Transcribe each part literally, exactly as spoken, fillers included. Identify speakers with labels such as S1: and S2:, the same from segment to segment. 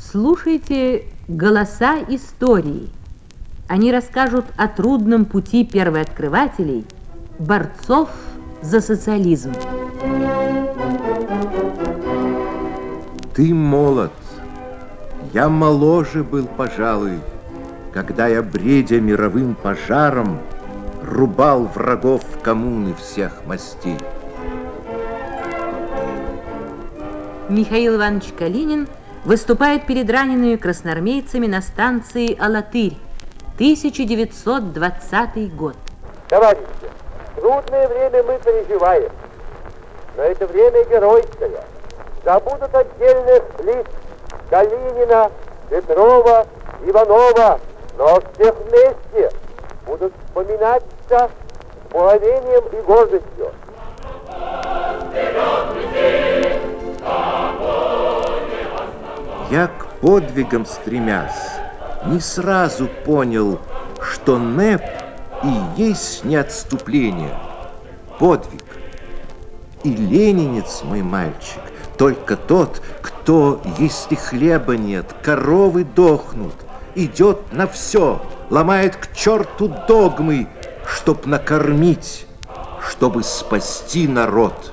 S1: Слушайте голоса истории. Они расскажут о трудном пути первооткрывателей, борцов за социализм.
S2: Ты молод, я моложе был, пожалуй, когда я, бредя мировым пожаром, рубал врагов коммуны всех мастей.
S1: Михаил Иванович Калинин выступает перед ранеными красноармейцами на станции Алатырь, тысяча девятьсот двадцатый год.
S3: Товарищи, трудное время мы переживаем, но это время геройское. Забудут отдельных лиц Калинина, Петрова, Иванова, но всех вместе будут вспоминаться с благовением и гордостью.
S2: Я к подвигам стремясь, не сразу понял, что НЭП и есть не отступление, подвиг. И ленинец, мой мальчик, только тот, кто, если хлеба нет, коровы дохнут, идет на все, ломает к черту догмы, чтоб накормить, чтобы спасти народ.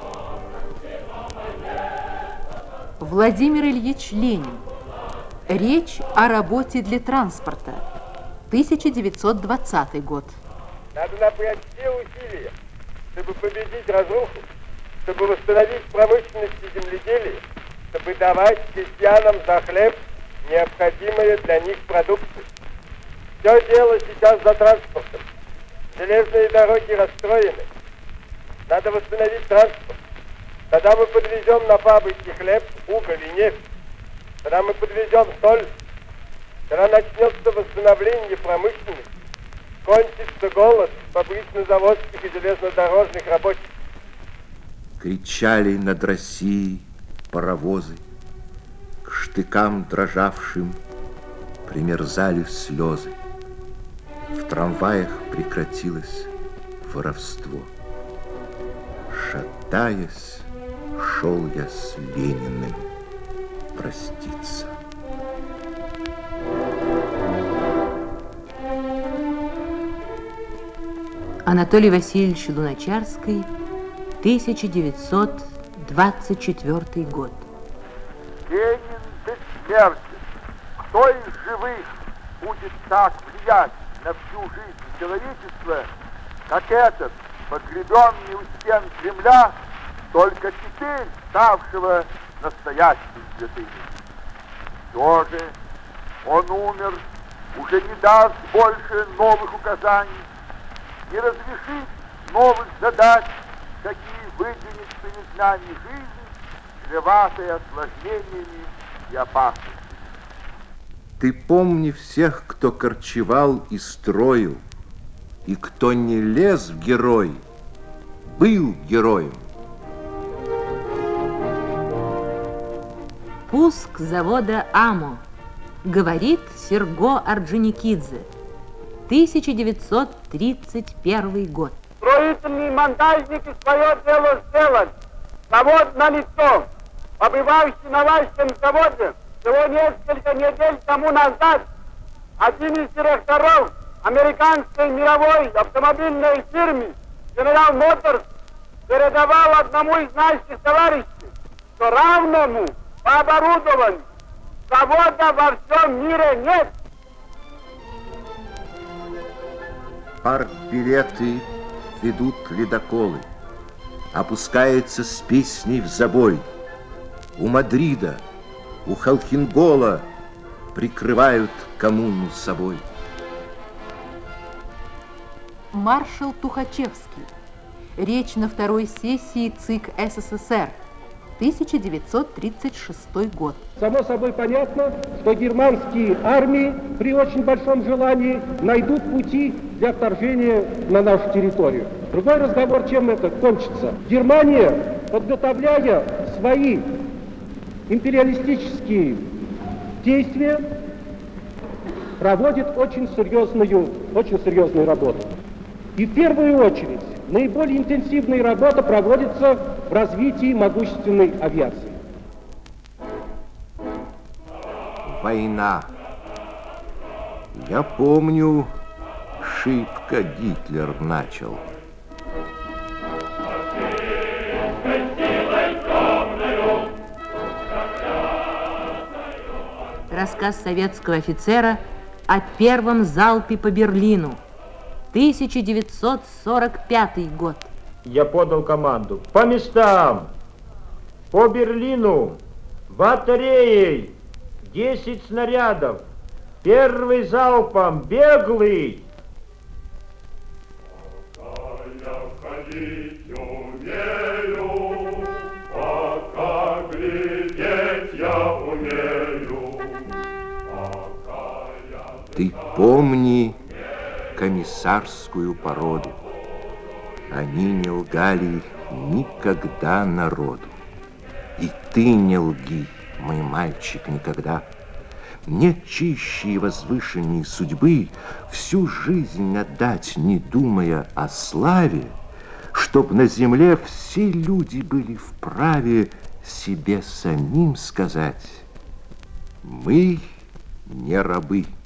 S4: Владимир Ильич Ленин. Речь о работе для транспорта. тысяча девятьсот двадцатый год.
S3: Надо напрячь все усилия, чтобы победить разруху, чтобы восстановить промышленность и земледелие, чтобы давать крестьянам за хлеб необходимые для них продукты. Все дело сейчас за транспортом. Железные дороги расстроены. Надо восстановить транспорт. Тогда мы подвезем на фабрики хлеб, уголь и нефть. Тогда мы подвезем соль. Тогда начнется восстановление промышленности. Кончится голод фабрично-заводских и железнодорожных рабочих.
S2: Кричали над Россией паровозы, к штыкам дрожавшим примерзали слезы. В трамваях прекратилось воровство. Шатаясь, шел я с Лениным проститься.
S1: Анатолий Васильевич Луначарский, тысяча девятьсот двадцать четвёртый год.
S3: Ленин бессмертен. Кто из живых будет так влиять на всю жизнь человечества, как этот, погребенный у стен Кремля, только теперь ставшего настоящим святым? Все же он умер, уже не даст больше новых указаний, не разрешит новых задач, какие выдвинет перед нами жизнь, чреватая осложнениями и опасностями.
S2: Ты помни всех, кто корчевал и строил, и кто не лез в герой, был героем.
S1: Пуск завода АМО. Говорит Серго Орджоникидзе. тысяча девятьсот тридцать первый год.
S3: Строительные монтажники свое дело сделали. Завод налицо. Побывавший на вашем заводе всего несколько недель тому назад один из директоров американской мировой автомобильной фирмы General Motors передавал одному из наших товарищей, что равному по оборудованию завода во всем мире нет.
S2: Партбилеты ведут ледоколы, опускается с песней в забой. У Мадрида, у Халхингола прикрывают коммуну собой.
S4: Маршал Тухачевский. Речь на второй сессии ЦИК СССР. тысяча девятьсот тридцать шестой год.
S5: Само собой понятно, что германские армии при очень большом желании найдут пути для вторжения на нашу территорию. Другой разговор, чем это кончится. Германия, подготовляя свои империалистические действия, проводит очень серьезную, очень серьезную работу. И в первую очередь наиболее интенсивная работа проводится в развитии могущественной авиации.
S2: война. Я помню, шибко Гитлер начал.
S1: Рассказ советского офицера о первом залпе по Берлину. тысяча девятьсот сорок пятый год.
S6: Я подал команду. По местам! По Берлину! Батареей! десять снарядов! Первый залпом! Беглый!
S2: Ты помни комиссарскую породу. Они не лгали никогда народу. И ты не лги, мой мальчик, никогда. Нет чище и возвышенней судьбы всю жизнь отдать, не думая о славе, чтоб на земле все люди были вправе себе самим сказать: мы не рабы.